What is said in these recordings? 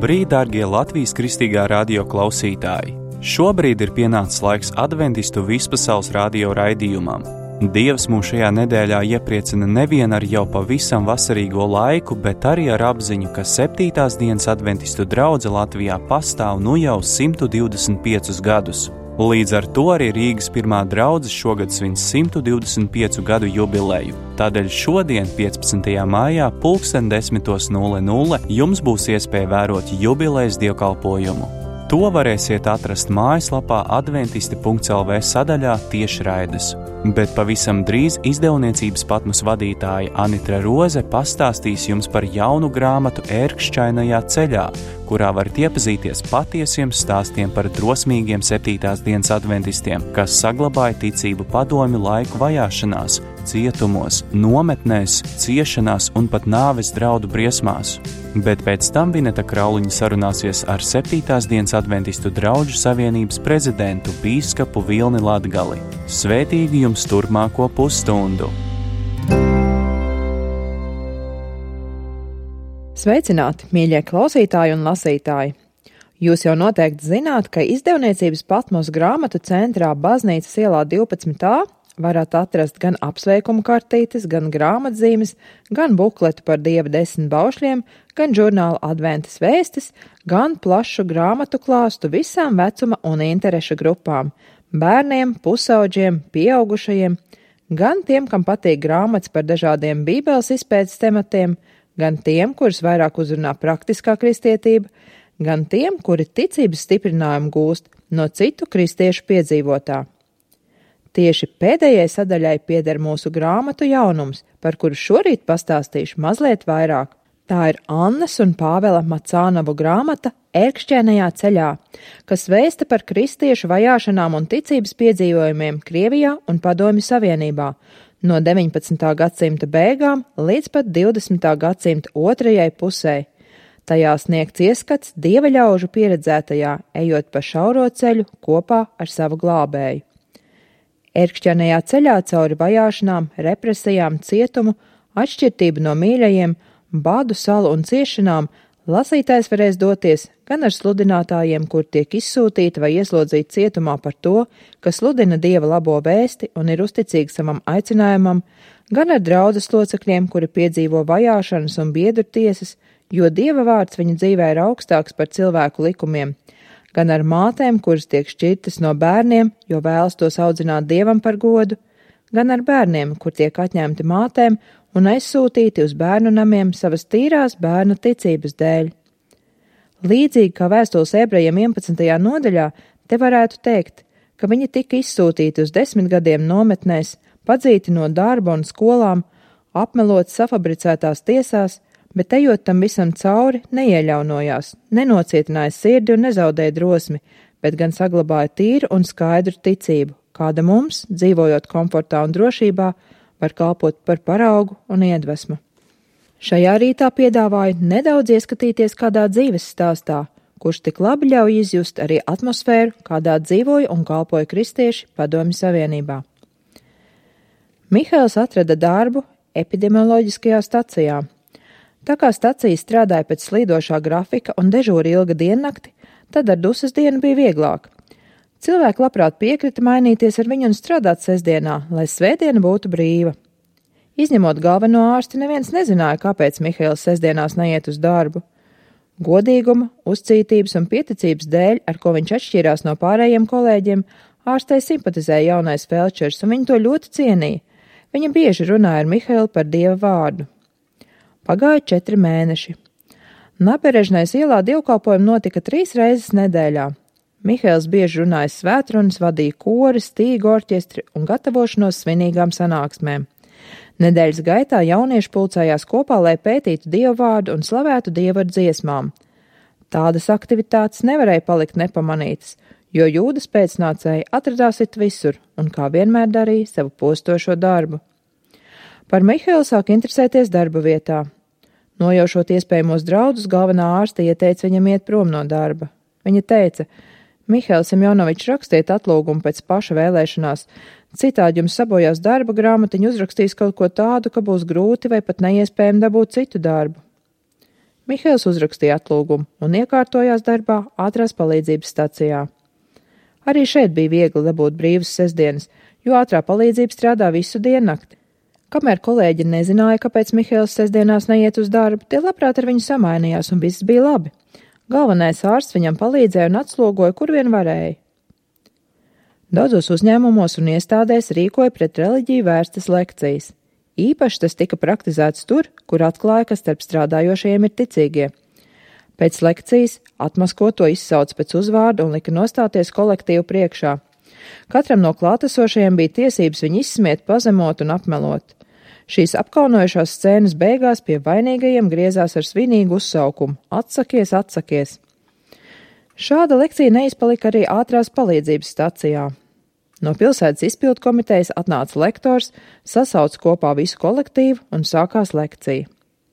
Labrīt, dārgie Latvijas Kristīgā radio klausītāji! Šobrīd ir pienācis laiks adventistu vispasaules radio raidījumam. Dievs mūs šajā nedēļā iepriecina nevien ar jau pavisam vasarīgo laiku, bet arī ar apziņu, ka 7. dienas adventistu draudze Latvijā pastāv nu jau 125 gadus. Līdz ar to arī Rīgas pirmā draudze šogad svin 125 gadu jubileju. Tādēļ šodien, 15. maijā, 10:00 jums būs iespēja vērot jubilejas dievkalpojumu. To varēsiet atrast mājaslapā adventisti.lv sadaļā tiešraides. Bet pavisam drīz izdevniecības Patmos vadītāja Anitra Roze pastāstīs jums par jaunu grāmatu Ērkšķainajā ceļā, kurā varat iepazīties patiesiem stāstiem par drosmīgiem 7. dienas adventistiem, kas saglabāja ticību padomju laiku vajāšanās, cietumos, nometnēs, ciešanās un pat nāves draudu briesmās. Bet pēc tam Vineta Krauliņa sarunāsies ar 7. dienas adventistu draudžu savienības prezidentu bīskapu Vilni Latgali. Svētīgi jums turpmāko pusstundu! Sveicināti, mīļie klausītāji un lasītāji! Jūs jau noteikti zināt, ka izdevniecības Patmos grāmatu centrā Baznīcas ielā 12a varat atrast gan apsveikumu kartītes, gan grāmatzīmes, gan bukletu par Dieva 10 baušļiem, gan žurnāla adventas vēstis, gan plašu grāmatu klāstu visām vecuma un interešu grupām – bērniem, pusauģiem, pieaugušajiem, gan tiem, kam patīk grāmatas par dažādiem bībeles izpētes tematiem, gan tiem, kurus vairāk uzrunā praktiskā kristietība, gan tiem, kuri ticības stiprinājumu gūst no citu kristiešu piedzīvotā. Tieši pēdējai sadaļai pieder mūsu grāmatu jaunums, par kuru šorīt pastāstīšu mazliet vairāk. Tā ir Annas un Pāvela Macānovu grāmata Ērkšķainajā ceļā, kas vēsta par kristiešu vajāšanām un ticības piedzīvojumiem Krievijā un Padomju Savienībā no 19. gadsimta beigām līdz pat 20. gadsimta otrajai pusē. Tajā sniegts ieskats dieva ļaužu pieredzētajā, ejot pa šauro ceļu kopā ar savu glābēju. Ērkšķainajā ceļā cauri vajāšanām, represijām, cietumu, atšķirtību no mīļajiem, badu, salu un ciešanām lasītājs varēs doties gan ar sludinātājiem, kur tiek izsūtīti vai ieslodzīti cietumā par to, ka sludina Dieva labo vēsti un ir uzticīgi savam aicinājumam, gan ar draudzes locekļiem, kuri piedzīvo vajāšanas un biedru tiesas, jo Dieva vārds viņa dzīvē ir augstāks par cilvēku likumiem, gan ar mātēm, kuras tiek šķirtas no bērniem, jo vēlas tos audzināt Dievam par godu, gan ar bērniem, kur tiek atņemti mātēm un aizsūtīti uz bērnu namiem savas tīrās bērnu ticības dēļ. Līdzīgi kā vēstules ebrejiem 11. nodaļā, te varētu teikt, ka viņi tika izsūtīti uz 10 gadiem nometnēs, padzīti no darba un skolām, apmeloti safabricētās tiesās, bet ejot tam visam cauri, neieļaunojās, nenocietināja sirdi un nezaudēja drosmi, bet gan saglabāja tīru un skaidru ticību, kāda mums, dzīvojot komfortā un drošībā, var kalpot par paraugu un iedvesmu. Šajā rītā piedāvāju nedaudz ieskatīties kādā dzīves stāstā, kurš tik labi ļauj izjust arī atmosfēru, kādā dzīvoja un kalpoja kristieši Padomju Savienībā. Mihails atrada darbu epidemioloģiskajā stacijā. Tā kā stacija strādāja pēc slīdošā grafika un dežūra ilga diennakti, tad ar dusas dienu bija vieglāk. Cilvēki labprāt piekrita mainīties ar viņu un strādāt sestdienā, lai svētdiena būtu brīva. Izņemot galveno ārsti, neviens nezināja, kāpēc Mihails sestdienās neiet uz darbu. Godīguma, uzcītības un pieticības dēļ, ar ko viņš atšķīrās no pārējiem kolēģiem, ārstei simpatizēja jaunais felčers un viņu to ļoti cienīja. Viņa bieži runāja ar Mihailu par Dieva vārdu. Pagāja 4 mēneši. Naberežnais ielā dievkalpojumi notika 3 reizes nedēļā. Mihails bieži runāja svētrunas, vadīja kori, stīgu orķestri un gatavošanos svinīgām sanāksmēm. Nedēļas gaitā jaunieši pulcējās kopā, lai pētītu Dieva vārdu un slavētu Dievu ar dziesmām. Tādas aktivitātes nevarēja palikt nepamanītas, jo Jūdas pēcnācēji atradās it visur un kā vienmēr darīja savu postošo darbu. Par Mihailu sāk interesēties darba vietā. Nojaušot iespējamos draudus, galvenā ārste ieteica viņam iet prom no darba. Viņa teica: Mihail Semjonovičs, rakstiet atlūgumu pēc paša vēlēšanās, citādi jums sabojās darba grāmatiņu, uzrakstīs kaut ko tādu, ka būs grūti vai pat neiespējami dabūt citu darbu. Mihails uzrakstīja atlūgumu un iekārtojās darbā ātrās palīdzības stacijā. Arī šeit bija viegli dabūt brīvas sestdienas, jo ātrā palīdzība strādā visu diennakti. Kamēr kolēģi nezināja, kāpēc Mihails sestdienās neiet uz darbu, tie labprāt ar viņu samainījās un viss bija labi. Galvenais ārsts viņam palīdzēja un atslogoja, kur vien varēja. Daudzos uzņēmumos un iestādēs rīkoja pret reliģiju vērstas lekcijas. Īpaši tas tika praktizēts tur, kur atklāja, ka starp strādājošajiem ir ticīgie. Pēc lekcijas atmaskoto izsauca pēc uzvārda un lika nostāties kolektīvu priekšā. Katram no klātesošajiem bija tiesības viņu izsmiet, pazemot un apmelot. Šīs apkaunojušās scēnas beigās pie vainīgajiem griezās ar svinīgu uzsaukumu – atsakies, atsakies. Šāda lekcija neizpalika arī ātrās palīdzības stacijā. No pilsētas izpildu komitejas atnāca lektors, sasauca kopā visu kolektīvu un sākās lekcija.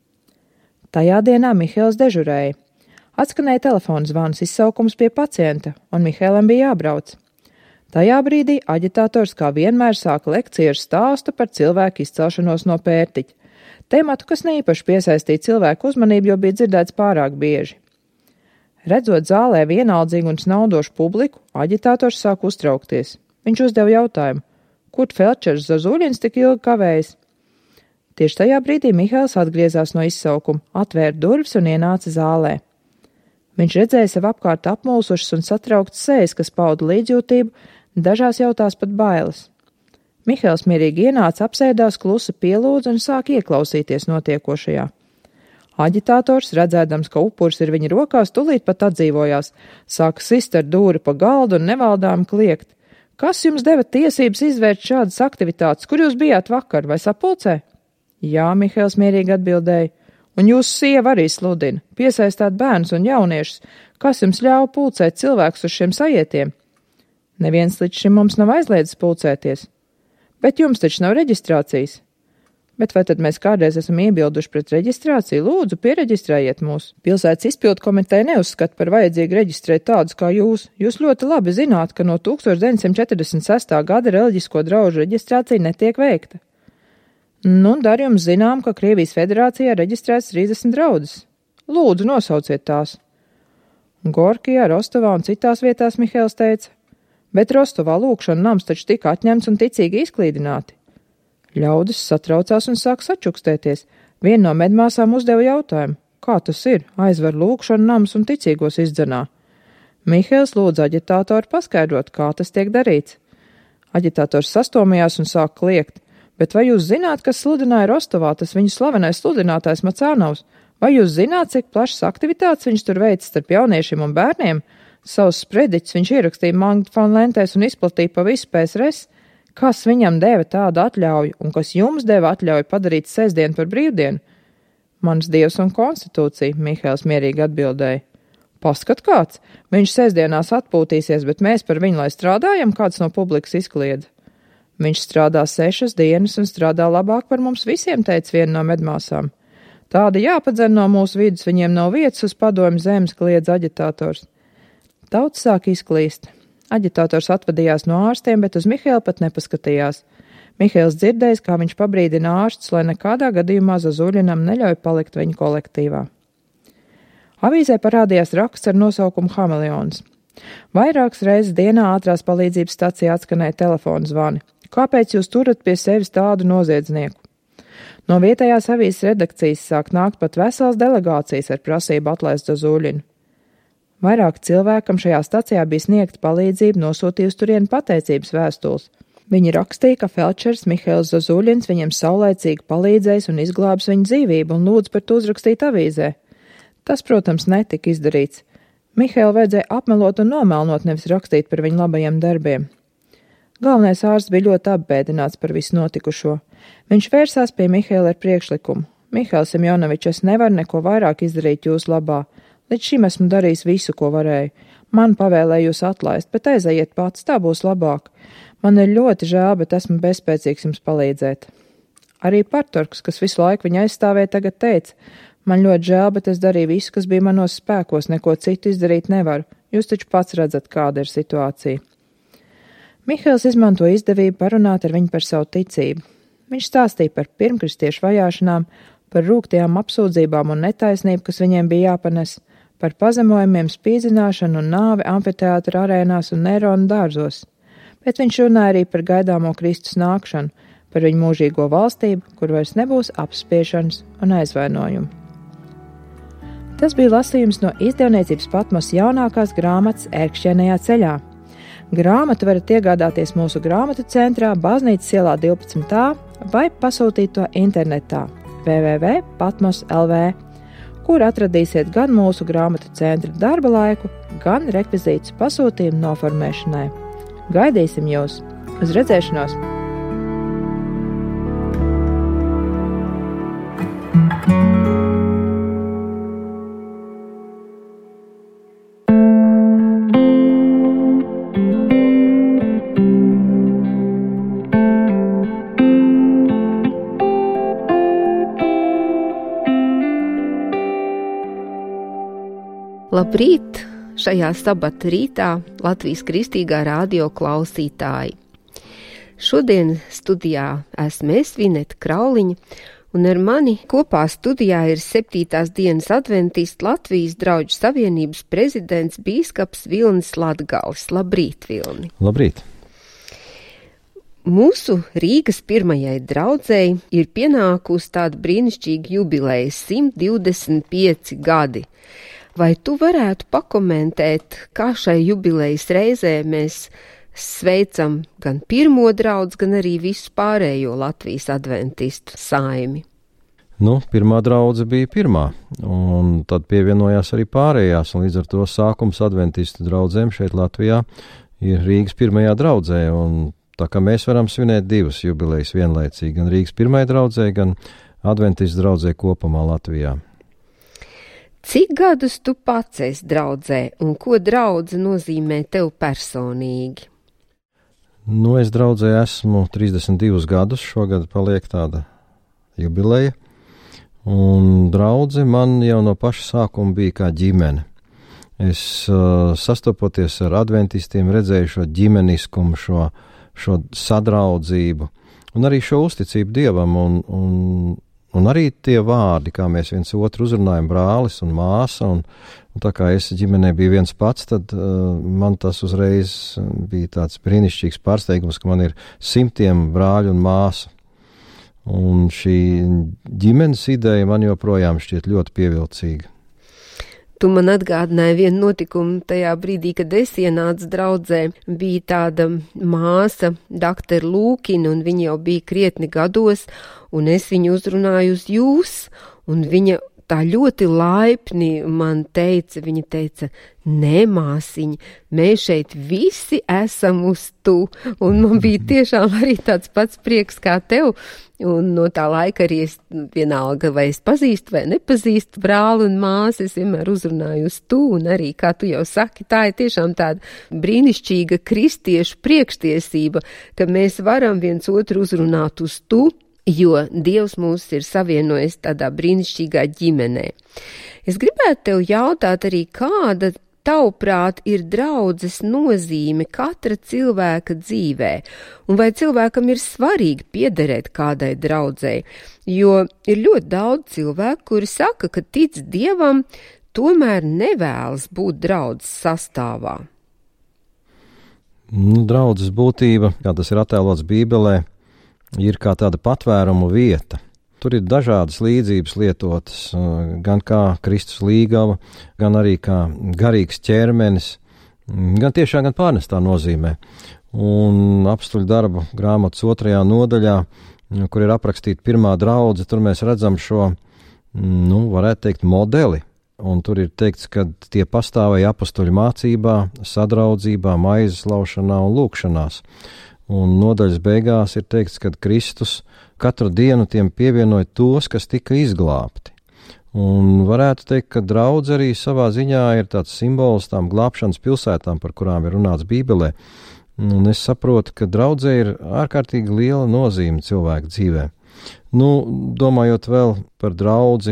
Tajā dienā Mihails dežurēja. Atskanēja telefona zvans izsaukums pie pacienta, un Mihailam bija jābrauc. Tajā brīdī aģitators kā vienmēr sāka lekciju ar stāstu par cilvēku izcelšanos no pērtiķa. Tematu, kas neīpaši piesaistīja cilvēku uzmanību, jo bija dzirdēts pārāk bieži. Redzot zālē vienaldzīgu un snaudošu publiku, aģitators sāk uztraukties. Viņš uzdeva jautājumu, kur feldšers Zazuļins tik ilgi kavējas? Tieši tajā brīdī Mihails atgriezās no izsaukuma, atvēra durvis un ienāca zālē. Viņš redzēja sev apkārt apmulsušas un satrauktas sejas, kas pauda līdzjūtību, dažās jautās pat bailes. Mihails mierīgi ienāca, apsēdās, klusi pielūdza un sāk ieklausīties notiekošajā. Aģitators, redzēdams, ka upuris ir viņa rokās, tūlīt pat atdzīvojās, sāka sist ar dūri pa galdu un nevaldām kliegt. Kas jums deva tiesības izvērst šādas aktivitātes? Kur jūs bijāt vakar, vai sapulcē? Jā, Mihails mierīgi atbildēja. Un jūsu sieva arī sludina, piesaistāt bērnus un jauniešus. Kas jums ļauj pulcēt cilvēkus uz šiem sajietiem? Neviens līdz šim mums nav aizliedzis pulcēties. Bet jums taču nav reģistrācijas. Bet vai tad mēs kādreiz esam iebilduši pret reģistrāciju? Lūdzu, piereģistrējiet mūs. Pilsētas izpildu komiteja neuzskata par vajadzīgu reģistrēt tādus kā jūs. Jūs ļoti labi zināt, ka no 1946. gada reliģisko draužu reģistrācija netiek veikta. Nu, dar jums zinām, ka Krievijas federācijā reģistrēts 30 draudzes. Lūdzu, nosauciet tās. Gorkijā, Rostovā un citās vietās Mihails teica, bet Rostovā lūkšana nams taču tika atņemts un ticīgi izklīdināti. Ļaudis satraucās un sāk sačukstēties. Viena no medmāsām uzdeva jautājumu, kā tas ir, aizver lūkšanu nams un ticīgos izdzenā. Mihails lūdza aģitātoru paskaidrot, kā tas tiek darīts. Aģitātors sastomījās un sāk kliegt. Bet vai jūs zināt, kas sludināja Rostovā, tas viņu slavenais sludinātājs Macānovs? Vai jūs zināt, cik plašas aktivitātes viņš tur veic starp jauniešiem un bērniem? Savus sprediķus viņš ierakstīja magnetofona lentēs un izplatīja pa visu PSRS. Kas viņam deva tādu atļauju un kas jums deva atļauju padarīt sestdienu par brīvdienu? Mans dievs un konstitūcija, Mihails mierīgi atbildēja. Paskat kāds, viņš sestdienās atpūtīsies, bet mēs par viņu lai strādājam, kāds no publikas izkliedza. Viņš strādā 6 dienas un strādā labāk par mums visiem, teica viena no medmāsām. Tāda jāpadzen no mūsu vidus, viņiem nav vietas uz padomju zemes, kliedz aģitators. Tauts sāk izklīst. Aģitators atvadījās no ārstiem, bet uz Mihailu pat nepaskatījās. Mihails dzirdējis, kā viņš pabrīdina ārstus, lai nekādā gadījumā Zazuļinam neļauj palikt viņa kolektīvā. Avīzē parādījās raksts ar nosaukumu Hameleons. Vairākas reizes dienā ātrās palīdzības stacijā atskanēja telefona zvani. Kāpēc jūs turat pie sevis tādu noziedznieku? No vietējās avīzes redakcijas sāk nākt pat vesels delegācijas ar prasību atlaist Zazuļinu. Vairāk cilvēkam šajā stacijā bija sniegta palīdzība, nosūtījusi turienu pateicības vēstules. Viņi rakstīja, ka feldšers Mihails Zazuļins viņiem saulaicīgi palīdzējis un izglābs viņu dzīvību un lūdz par to uzrakstīt avīzē. Tas, protams, netika izdarīts. Mihailu vajadzēja apmelot un nomelnot, nevis rakstīt par viņu labajiem darbiem. Galvenais ārsts bija ļoti apbēdināts par visu notikušo. Viņš vērsās pie Mihaila ar priekšlikumu. Mihails Semjonovičs, es nevaru neko vairāk izdarīt jūsu labā. Līdz šim esmu darījis visu, ko varēju. Man pavēlēja jūs atlaist, bet aizejiet pats, tā būs labāk. Man ir ļoti žēl, bet esmu bezspēcīgs jums palīdzēt. Arī Partorks, kas visu laiku viņu aizstāvēja, tagad teica, man ļoti žēl, bet es darīju visu, kas bija manos spēkos, neko citu izdarīt nevaru. Jūs taču pats redzat, kāda ir situācija. Mihails izmanto izdevību parunāt ar viņu par savu ticību. Viņš stāstīja par pirmkristiešu vajāšanām, par rūgtajām apsūdzībām un netaisnību, kas viņiem bija jāpanes, par pazemojumiem, spīdzināšanu un nāvi amfiteātra arēnās un Nerona dārzos. Bet viņš runāja arī par gaidāmo Kristus nākšanu, par viņu mūžīgo valstību, kur vairs nebūs apspiešanas un aizvainojumu. Tas bija lasījums no izdevniecības Patmos jaunākās grāmatas Ērkšķēnajā ceļā. Grāmatu varat iegādāties mūsu grāmatu centrā Baznīcas ielā 12a vai pasūtīt to internetā www.patmos.lv, kur atradīsiet gan mūsu grāmatu centra darba laiku, gan rekvizītus pasūtījumu noformēšanai. Gaidīsim jūs! Uz redzēšanos! Labrīt! Šajā sabata rītā Latvijas Kristīgā radio klausītāji. Šodien studijā esmu es, Vineta Krauliņa, un ar mani kopā studijā ir 7. dienas adventists Latvijas Drauģu Savienības prezidents bīskaps Vilnis Latgals. Labrīt, Vilni! Labrīt! Mūsu Rīgas pirmajai draudzei ir pienākusi tāda brīnišķīga jubileja – 125 gadi. Vai tu varētu pakomentēt, kā šai jubilejas reizē mēs sveicam gan pirmo draudzi, gan arī visu pārējo Latvijas adventistu saimi? Pirmā draudze bija pirmā, un tad pievienojās arī pārējās, un līdz ar to sākums adventistu draudzēm šeit Latvijā ir Rīgas pirmajā draudzē, un tā kā mēs varam svinēt divas jubilejas vienlaicīgi, gan Rīgas pirmajai draudzē, gan adventistu draudzē kopumā Latvijā. Cik gadus tu pats esi draudzē, un ko draudze nozīmē tev personīgi? Es draudzē esmu 32 gadus, šogad paliek tāda jubileja, un draudze man jau no paša sākuma bija kā ģimene. Es sastopoties ar adventistiem redzēju šo ģimeniskumu, šo sadraudzību, un arī šo uzticību Dievam, un arī tie vārdi, kā mēs viens otru uzrunājam, brālis un māsa, un tā kā es ģimenē biju viens pats, tad man tas uzreiz bija tāds brīnišķīgs pārsteigums, ka man ir 100 brāļu un māsu. Un šī ģimenes ideja man joprojām šķiet ļoti pievilcīga. Tu man atgādināji vienu notikumu tajā brīdī, kad es ienācu draudzē. Bija tāda māsa, doktora Lūkina, un viņa jau bija krietni gados, un es viņu uzrunāju uz jūs, un viņa tā ļoti laipni man teica, viņa teica, nē, māsiņa, mēs šeit visi esam uz tu, un man bija tiešām arī tāds pats prieks kā tev, un no tā laika arī es vienalga, vai es pazīstu vai nepazīstu brāli un māsi, es vienmēr uzrunāju uz tu, un arī, kā tu jau saki, tā ir tiešām tāda brīnišķīga kristiešu priekštiesība, ka mēs varam viens otru uzrunāt uz tu, jo Dievs mūs ir savienojis tādā brīnišķīgā ģimenē. Es gribētu tev jautāt arī, kāda tavuprāt ir draudzes nozīme katra cilvēka dzīvē, un vai cilvēkam ir svarīgi piederēt kādai draudzei, jo ir ļoti daudz cilvēku, kuri saka, ka tic Dievam, tomēr nevēlas būt draudzes sastāvā. Draudzes būtība, kā tas ir attēlots Bībelē, ir kā tāda patvērumu vieta. Tur ir dažādas līdzības lietotas, gan kā Kristus līgava, gan arī kā garīgs ķermenis, gan tiešām, gan pārnestā nozīmē. Un apstuļu darbu grāmatas 2. nodaļā, kur ir aprakstīta pirmā draudze, tur mēs redzam šo, varētu teikt, modeli. Un tur ir teikts, ka tie pastāvēja apstuļu mācībā, sadraudzībā, maizes laušanā un lūkšanās. Un nodaļas beigās ir teikts, ka Kristus katru dienu tiem pievienoja tos, kas tika izglābti. Un varētu teikt, ka draudze arī savā ziņā ir tāds simbols tām glābšanas pilsētām, par kurām ir runāts Bībelē. Un es saprotu, ka draudze ir ārkārtīgi liela nozīme cilvēku dzīvē. Domājot vēl par draudzi,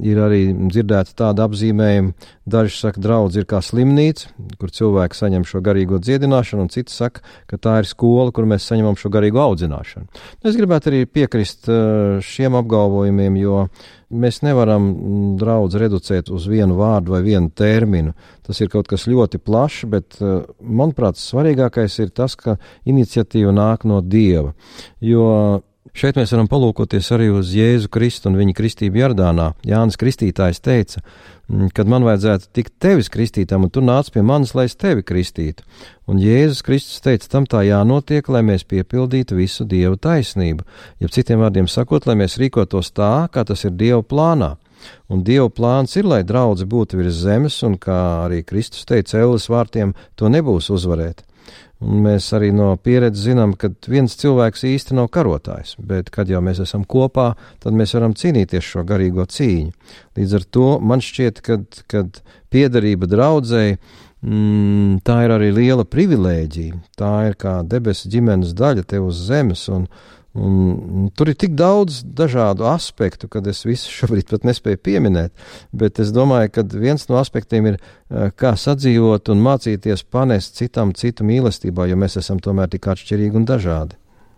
Ir arī dzirdēta tāda apzīmējuma, daži saka, draudz ir kā slimnīca, kur cilvēki saņem šo garīgo dziedināšanu, un citi saka, ka tā ir skola, kur mēs saņemam šo garīgo audzināšanu. Es gribētu arī piekrist šiem apgalvojumiem, jo mēs nevaram draudz reducēt uz vienu vārdu vai vienu terminu. Tas ir kaut kas ļoti plašs, bet, manuprāt, svarīgākais ir tas, ka iniciatīva nāk no Dieva, jo šeit mēs varam palūkoties arī uz Jēzu Kristu un viņa kristību Jordānā. Jānis Kristītājs teica, kad man vajadzētu tikt tevis kristītam, un tu nāc pie manis, lai es tevi kristītu. Un Jēzus Kristus teica, tam tā jānotiek, lai mēs piepildītu visu Dieva taisnību. Ja citiem vārdiem sakot, lai mēs rīkotos tā, kā tas ir Dieva plānā. Un Dieva plāns ir, lai draudze būtu virs zemes, un kā arī Kristus teica elles vārtiem, to nebūs uzvarēt. Un mēs arī no pieredzes zinām, ka viens cilvēks īsti nav karotājs, bet kad jau mēs esam kopā, tad mēs varam cīnīties šo garīgo cīņu. Līdz ar to man šķiet, kad piederība draudzei, tā ir arī liela privilēģija. Tā ir kā debesu ģimenes daļa te uz zemes, un tur ir tik daudz dažādu aspektu, kad es visu šobrīd pat nespēju pieminēt, bet es domāju, ka viens no aspektiem ir, kā sadzīvot un mācīties panest citam citu mīlestībā, jo mēs esam tomēr tik atšķirīgi un dažādi.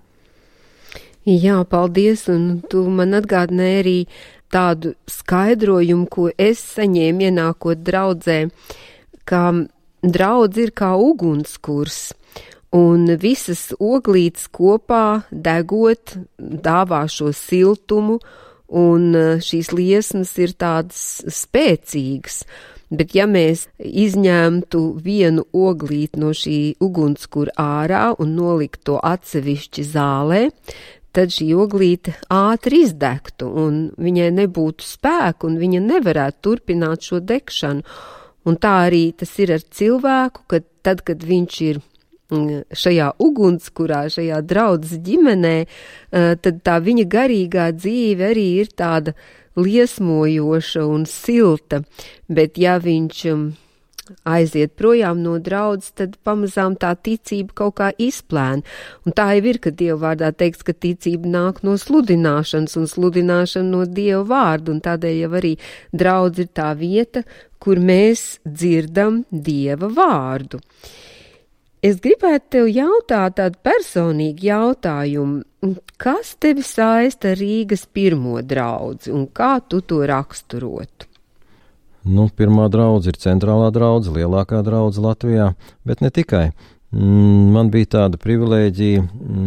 Jā, paldies, un tu man atgādināji arī tādu skaidrojumu, ko es saņēmu ienākot draudzē, ka draudz ir kā ugunskurs. Un visas oglītes kopā degot dāvā šo siltumu, un šīs liesmas ir tādas spēcīgas. Bet ja mēs izņemtu vienu oglīti no šī ugunskura ārā un noliktu to atsevišķi zālē, tad šī oglīte ātri izdegtu, un viņai nebūtu spēku, un viņa nevarētu turpināt šo degšanu. Un tā arī tas ir ar cilvēku, ka tad, kad viņš ir šajā ugunskurā, šajā draudzes ģimenē, tad tā viņa garīgā dzīve arī ir tāda liesmojoša un silta, bet ja viņš aiziet projām no draudzes, tad pamazām tā ticība kaut kā izplēna. Un tā jau ir, ka Dieva vārdā teikts, ka ticība nāk no sludināšanas un sludināšana no Dieva vārdu, un tādēļ jau arī draudz ir tā vieta, kur mēs dzirdam Dieva vārdu. Es gribētu tev jautāt tādu personīgu jautājumu. Kas tevi saista Rīgas pirmo draudzi un kā tu to raksturotu? Pirmā draudze ir centrālā draudze, lielākā draudze Latvijā, bet ne tikai. Man bija tāda privilēģija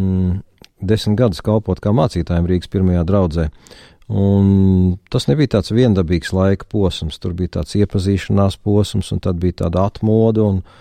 10 gadus kalpot kā mācītājiem Rīgas pirmajā draudzē. Un tas nebija tāds viendabīgs laika posms, tur bija tāds iepazīšanās posms, un tad bija tāda atmoda,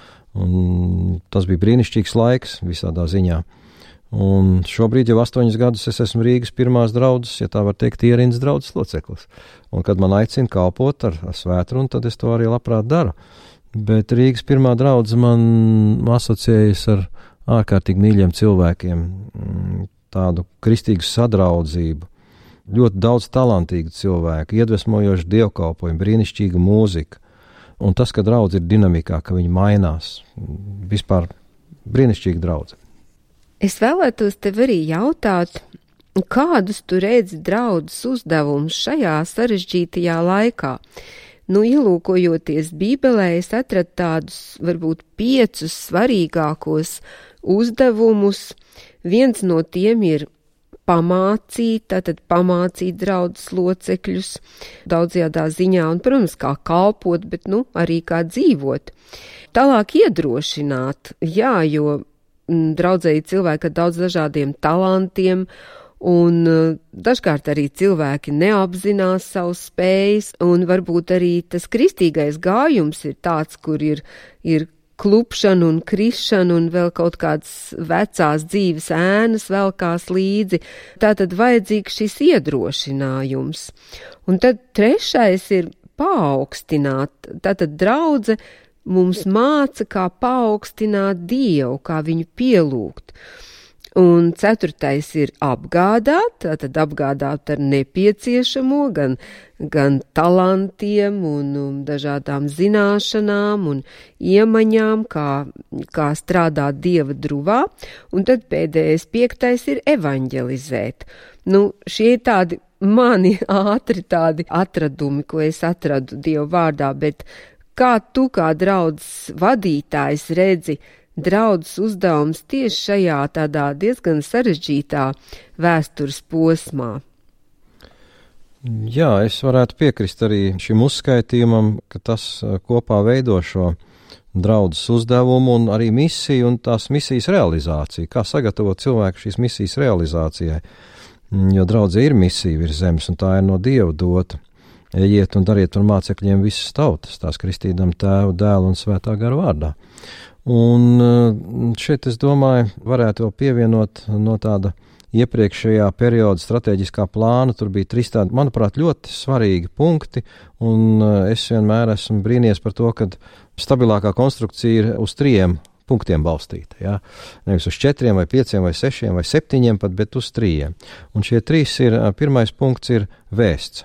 un tas bija brīnišķīgs laiks visādā ziņā. Un šobrīd jau 8 gadus es esmu Rīgas pirmās draudzes, ja tā var teikt, ierindas draudzes loceklis. Un kad man aicina kalpot ar svētrunu, tad es to arī labprāt daru. Bet Rīgas pirmā draudze man asociējas ar ārkārtīgi mīļiem cilvēkiem, tādu kristīgu sadraudzību, ļoti daudz talantīgu cilvēku, iedvesmojošu dievkalpojumu, brīnišķīga mūzika. Un tas, ka draudze ir dinamikā, ka viņi mainās, vispār brīnišķīga draudze. Es vēlētos tev arī jautāt, kādus tu redzi draudzes uzdevumus šajā sarežģītajā laikā? Ielūkojoties Bībelē, es atradu tādus, varbūt 5 svarīgākos uzdevumus. Viens no tiem ir pamācīt draudzes locekļus daudzajādā ziņā un, protams, kā kalpot, bet, arī kā dzīvot. Tālāk iedrošināt, jo draudzē ir cilvēki ar daudz dažādiem talantiem, un dažkārt arī cilvēki neapzinās savus spējas, un varbūt arī tas kristīgais gājums ir tāds, kur ir klupšana un krišana un vēl kaut kādas vecās dzīves ēnas velkās līdzi. Tātad vajadzīgs šis iedrošinājums. Un tad 3. ir paaugstināt. Tātad draudze mums māca, kā paaugstināt Dievu, kā viņu pielūgt. Un 4. ir apgādāt, tātad apgādāt ar nepieciešamo, gan talantiem un dažādām zināšanām un iemaņām, kā strādāt Dieva druvā. Un tad pēdējais 5. ir evaņģelizēt. Šie ir tādi mani ātri tādi atradumi, ko es atradu Dieva vārdā, bet kā tu kā draudzes vadītājs redzi draudzes uzdevums tieši šajā tādā diezgan sarežģītā vēstures posmā? Jā, es varētu piekrist arī šim uzskaitījumam, ka tas kopā veido šo draudzes uzdevumu un arī misiju un tās misijas realizāciju. Kā sagatavot cilvēku šīs misijas realizācijai? Jo draudze ir misija virs zemes, un tā ir no Dieva dota. Ejiet un dariet par mācekļiem visas tautas, tās kristīdam Tēvu, Dēlu un Svētā gara vārdā. Un šeit, es domāju, varētu vēl pievienot no tāda iepriekšējā perioda strateģiskā plāna. Tur bija 3 tādi, manuprāt, ļoti svarīgi punkti, un es vienmēr esmu brīnījies par to, ka stabilākā konstrukcija ir uz 3 punktiem balstīta, ja? Nevis uz 4 vai 5 vai 6 vai 7 pat, bet uz 3. Un šie 3 ir, pirmais punkts ir vēsts.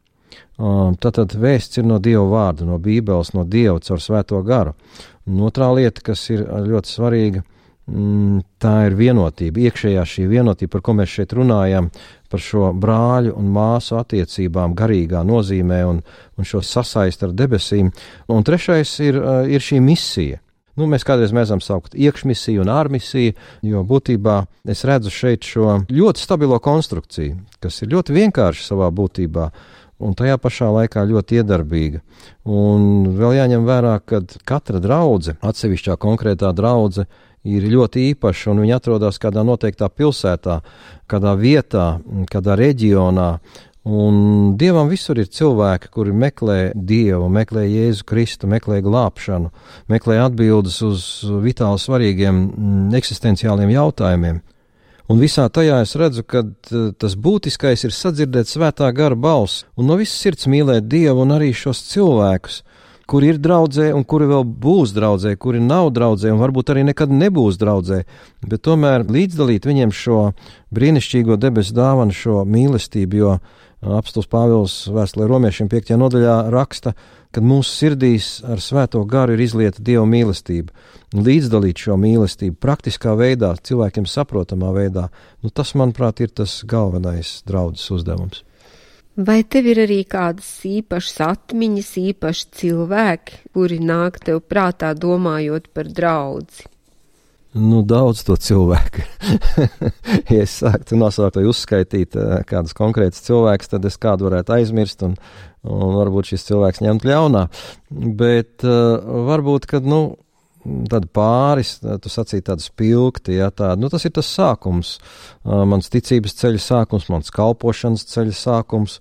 Tātad vēsts ir no Dieva vārda, no Bībeles, no Dieva caur Svēto garu. Un otrā lieta, kas ir ļoti svarīga, tā ir vienotība, iekšējā šī vienotība, par ko mēs šeit runājam, par šo brāļu un māsu attiecībām garīgā nozīmē un šo sasaist ar debesīm. Un trešais ir šī misija. Mēs kādreiz mēdzam saukt iekšmisiju un ārmisiju, jo būtībā es redzu šeit šo ļoti stabilo konstrukciju, kas ir ļoti vienkārši savā būtībā un tajā pašā laikā ļoti iedarbīga. Un vēl jāņem vērā, ka katra draudze, atsevišķā konkrētā draudze, ir ļoti īpaša, un viņi atrodas kādā noteiktā pilsētā, kādā vietā, kādā reģionā. Un Dievam visur ir cilvēki, kuri meklē Dievu, meklē Jēzu Kristu, meklē glābšanu, meklē atbildes uz vitāli svarīgiem eksistenciāliem jautājumiem. Un visā tajā es redzu, ka tas būtiskais ir sadzirdēt Svētā gara balsi un no visas sirds mīlēt Dievu un arī šos cilvēkus, kuri ir draudzē un kuri vēl būs draudzē, kuri nav draudzē un varbūt arī nekad nebūs draudzē, bet tomēr līdzdalīt viņiem šo brīnišķīgo debesu dāvanu, šo mīlestību, jo apostuls Pāvils vēstulē Romiešiem 5. nodaļā raksta, kad mūsu sirdīs ar Svēto garu ir izlieta Dieva mīlestība. Līdzdalīt šo mīlestību praktiskā veidā, cilvēkiem saprotamā veidā, tas, manuprāt, ir tas galvenais draudzes uzdevums. Vai tev ir arī kādas īpašas atmiņas, īpaši cilvēki, kuri nāk tev prātā domājot par draudzi? Daudz to cilvēku. Ja es sāktu nosaukt vai uzskaitīt kādus konkrētus cilvēkus, tad es kādu varētu aizmirst un varbūt šis cilvēks ņemt ļaunā. Bet varbūt, kad, tad pāris, tu sacīji tādu spilgti, ja, tādu, tas ir tas sākums, mans ticības ceļa sākums, mans kalpošanas ceļa sākums,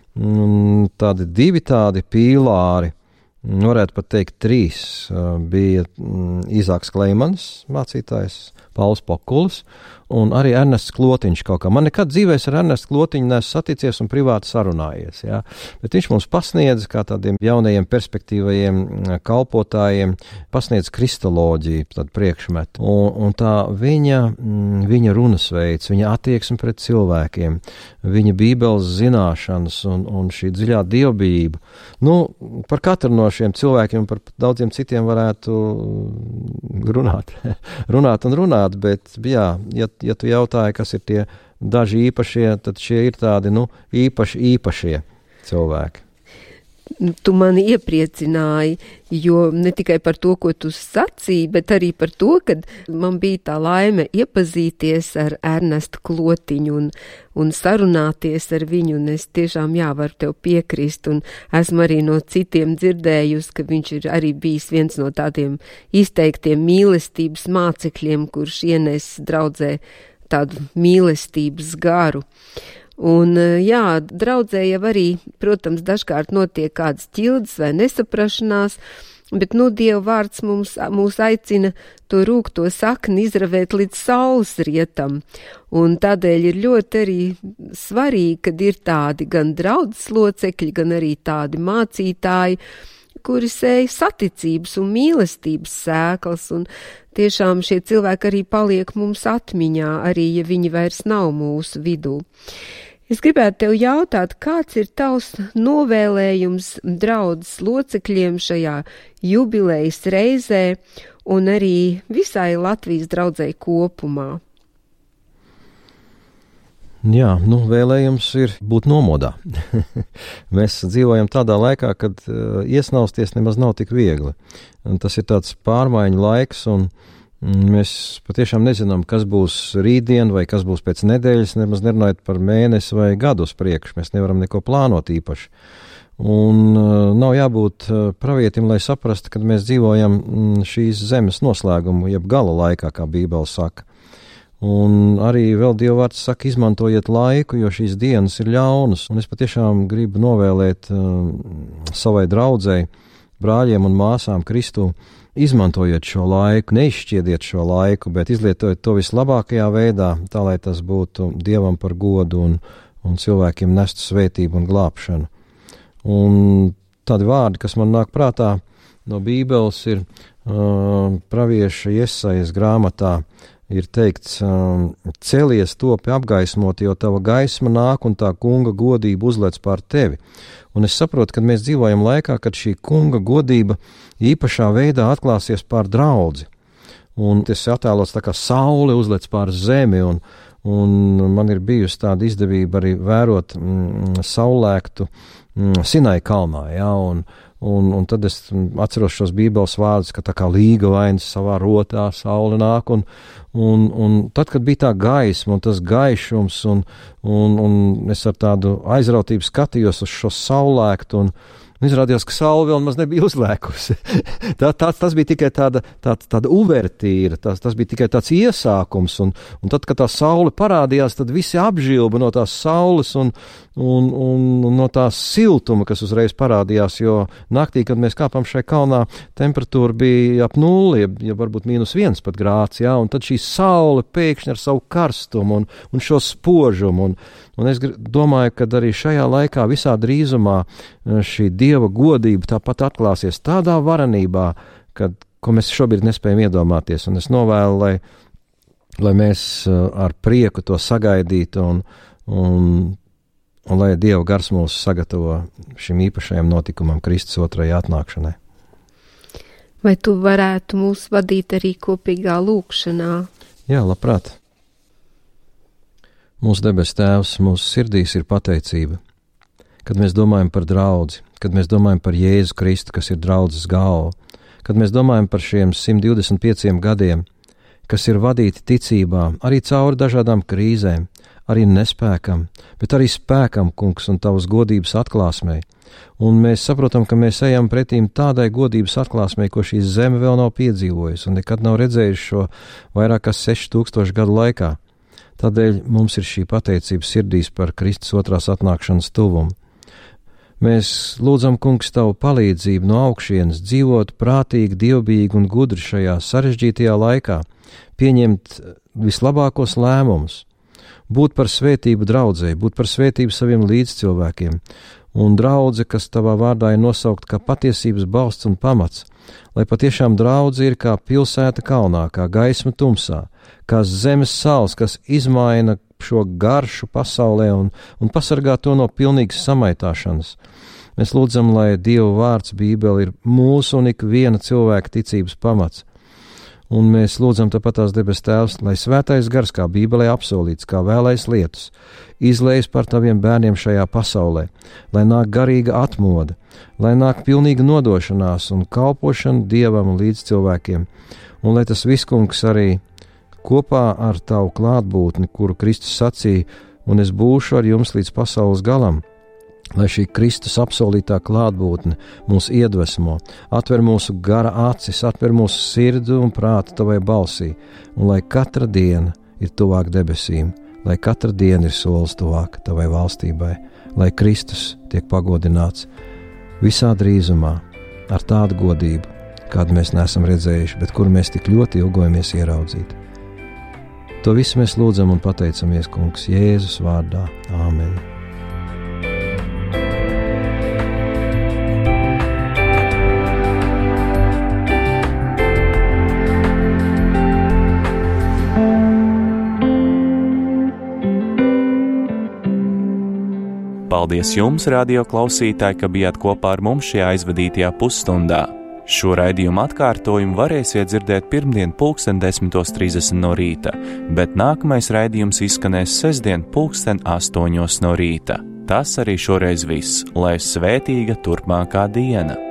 tādi 2 tādi pīlāri, varētu pat teikt 3, bija Izāks Kleimans, mācītājs, Pauls Pokulis, un arī Ernests Klotiņš kaut kā. Man nekad dzīvēs ar Ernestu Klotiņu neesmu saticies un privāti sarunājies, jā. Bet viņš mums pasniedz, kā tādiem jaunajiem perspektīvajiem kalpotājiem, pasniedz kristoloģiju, tādu priekšmetu. Un tā viņa runas veids, viņa attieksme pret cilvēkiem, viņa bībeles zināšanas un šī dziļā dievbijība. Par katru no šiem cilvēkiem, par daudziem citiem varētu runāt, bet jā, ja tu jautāji, kas ir tie daži īpašie, tad šie ir tādi, īpašie cilvēki. Tu mani iepriecināji, jo ne tikai par to, ko tu sacīji, bet arī par to, kad man bija tā laime iepazīties ar Ernestu Klotiņu un sarunāties ar viņu, un es tiešām varu tev piekrist, un esmu arī no citiem dzirdējusi, ka viņš ir arī bijis viens no tādiem izteiktiem mīlestības mācekļiem, kurš ienes draudzē tādu mīlestības garu. Un draudzē jau arī, protams, dažkārt notiek kādas ķildes vai nesaprašanās, bet Dieva vārds mūs aicina to rūgto sakni izravēt līdz saules rietam, un tādēļ ir ļoti arī svarīgi, kad ir tādi gan draudzes locekļi, gan arī tādi mācītāji, kuri sēj saticības un mīlestības sēklas, un tiešām šie cilvēki arī paliek mums atmiņā, arī ja viņi vairs nav mūsu vidū. Es gribētu tev jautāt, kāds ir tavs novēlējums draudzes locekļiem šajā jubilejas reizē un arī visai Latvijas draudzei kopumā? Jā, vēlējums ir būt nomodā. Mēs dzīvojam tādā laikā, kad iesnausties nemaz nav tik viegli. Un tas ir tāds pārmaiņu laiks, un mēs patiešām nezinām, kas būs rītdien vai kas būs pēc nedēļas, nemaz nerunājot par mēnesi vai gadu uz priekšu. Mēs nevaram neko plānot īpaši. Un nav jābūt pravietim, lai saprastu, kad mēs dzīvojam šīs zemes noslēgumu, jeb gala laikā, kā Bībele saka. Un arī vēl Dieva vārds saka, izmantojiet laiku, jo šīs dienas ir ļaunas. Un es patiešām gribu novēlēt savai draudzei, brāļiem un māsām Kristū, izmantojiet šo laiku, neizšķiediet šo laiku, bet izlietojiet to vislabākajā veidā, tā lai tas būtu Dievam par godu un cilvēkiem nestu svētību un glābšanu. Un tādi vārdi, kas man nāk prātā no Bībeles, ir pravieša Jesajas grāmatā, ir teikts, celies topi apgaismot, jo tava gaisma nāk un tā kunga godība uzlec pār tevi. Un es saprotu, ka mēs dzīvojam laikā, kad šī kunga godība īpašā veidā atklāsies pār draudzi. Un tas attēlots tā kā saule uzlec pār zemi, un man ir bijusi tāda izdevība arī vērot saulēktu Sinai kalnā, ja, un tad es atceros šos Bībeles vārdus, ka tā kā līga vainas savā rotā saule nāk, un tad, kad bija tā gaisma un tas gaišums, un es ar tādu aizrautību skatījos uz šo saulēktu, un izrādījās, ka saule vēl maz nebija uzlēkusi. Tas bija tikai tāda uvertīra, tas bija tikai tāds iesākums, un tad, kad tā saule parādījās, tad visi apžilba no tās saules un no tās siltuma, kas uzreiz parādījās, jo naktī, kad mēs kāpām šai kalnā, temperatūra bija ap 0, ja varbūt -1 pat grāds, jā, un tad šī saule pēkšņi ar savu karstumu un šo spožumu, un es domāju, ka arī šajā laikā visā drīzumā šī Dieva godība tāpat atklāsies tādā varenībā, ko mēs šobrīd nespējam iedomāties, un es novēlu, lai mēs ar prieku to sagaidītu, un lai Dieva gars mūs sagatavo šim īpašajam notikumam, Kristus otrajai atnākšanai. Vai tu varētu mūs vadīt arī kopīgā lūkšanā? Jā, labprāt. Mūsu debes Tēvs, mūsu sirdīs ir pateicība. Kad mēs domājam par draudzi, kad mēs domājam par Jēzu Kristu, kas ir draudzes galva, kad mēs domājam par šiem 125 gadiem, kas ir vadīti ticībā, arī cauri dažādām krīzēm, arī nespēkam, bet arī spēkam, kungs, un tavas godības atklāsmei. Un mēs saprotam, ka mēs ejam pretīm tādai godības atklāsmei, ko šī zeme vēl nav piedzīvojusi un nekad nav redzējusi šo vairāk kā 6000 gadu laikā. Tādēļ mums ir šī pateicība sirdīs par Kristus otrās atnākšanas tuvumu. Mēs lūdzam, kungs, tavu palīdzību no augšienes dzīvot prātīgi, dievbijīgi un gudri šajā sarežģītajā laikā, pieņemt vislabākos lēmumus, būt par svētību draudzei, būt par svētību saviem līdzcilvēkiem, un draudze, kas tavā vārdā ir nosaukt kā patiesības balsts un pamats, lai patiešām draudze ir kā pilsēta kalnā, kā gaisma tumsā, kā zemes sāls, kas izmaina šo garšu pasaulē un pasargā to no pilnīgas samaitāšanas. Mēs lūdzam, lai Dieva vārds Bībele ir mūsu un ikviena cilvēka ticības pamats. Un mēs lūdzam tāpat tās debes Tēvs, lai svētais gars, kā Bībelē apsolīts, kā vēlais lietus, izlejas par taviem bērniem šajā pasaulē, lai nāk garīga atmoda, lai nāk pilnīga nodošanās un kalpošana Dievam un līdz cilvēkiem, un lai tas viss, kungs, arī kopā ar tavu klātbūtni, kuru Kristus sacīja, un es būšu ar jums līdz pasaules galam, lai šī Kristus apsolītā klātbūtne mūs iedvesmo, atver mūsu gara acis, atver mūsu sirdi un prātu tavai balsī, un lai katra diena ir tuvāk debesīm, lai katra diena ir solis tuvāk tavai valstībai, lai Kristus tiek pagodināts visā drīzumā ar tādu godību, kādu mēs neesam redzējuši, bet kuru mēs tik ļoti ilgojamies ieraudzīt. To visu mēs lūdzam un pateicamies, kungs, Jēzus vārdā. Āmen. Paldies jums, radio klausītāji, ka bijāt kopā ar mums šajā aizvadītajā pusstundā. Šo raidījumu atkārtojumu varēsiet dzirdēt pirmdien 10:30 no rīta, bet nākamais raidījums izskanēs sestdien 8:00 no rīta. Tas arī šoreiz viss, lai svētīga turpmākā diena!